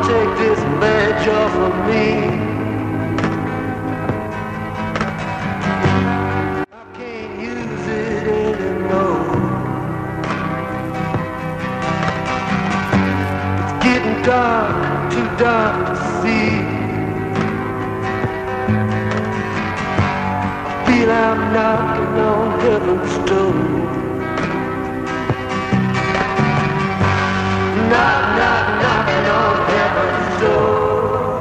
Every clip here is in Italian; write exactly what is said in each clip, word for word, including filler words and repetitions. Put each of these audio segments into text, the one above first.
take this badge off of me. I can't use it anymore. It's getting dark, too dark to see. I feel I'm knocking on heaven's door. Knock, knock, knocking on heaven's door.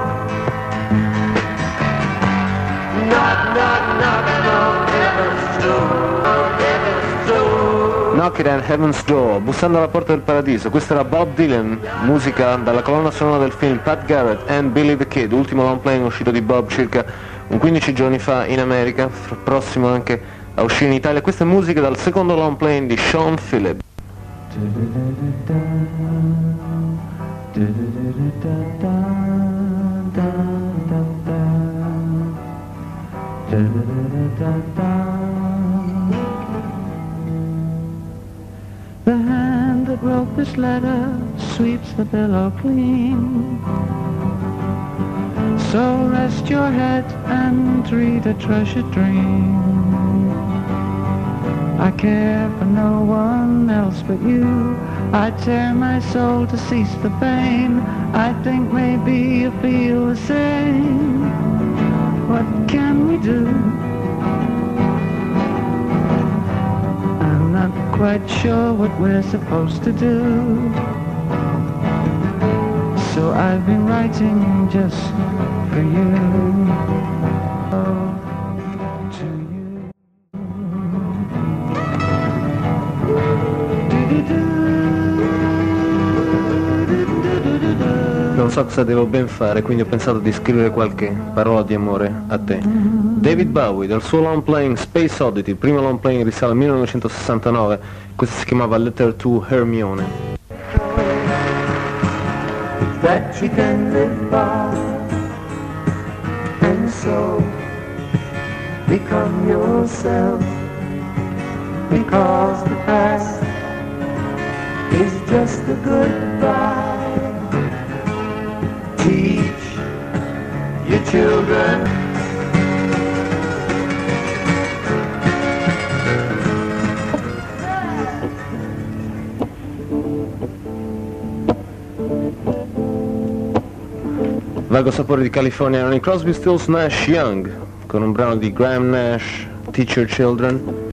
Knock, knock, knocking on heaven's door. On heaven's door. Knocking at Heaven's Door, bussando alla porta del paradiso. Questa era Bob Dylan, musica dalla colonna sonora del film Pat Garrett and Billy the Kid, ultimo long playing uscito di Bob circa un quindici giorni fa in America, prossimo anche a uscire in Italia. Questa è musica dal secondo long playing di Sean Phillips. The hand that wrote this letter sweeps the pillow clean. So rest your head and read a treasured dream. I care for no one else but you. I tear my soul to cease the pain. I think maybe you feel the same. What can we do? I'm not quite sure what we're supposed to do. So I've been writing just for you. Oh, to you. Non so cosa devo ben fare, quindi ho pensato di scrivere qualche parola di amore a te. David Bowie, dal suo long playing Space Oddity, il primo long playing risale al millenovecentosessantanove, questo si chiamava Letter to Hermione. That you can live by, and so become yourself, because the past is just a goodbye. Teach your children Vago sapore di California, erano i Crosby, Stills, Nash Young con un brano di Graham Nash, Teach Your Children.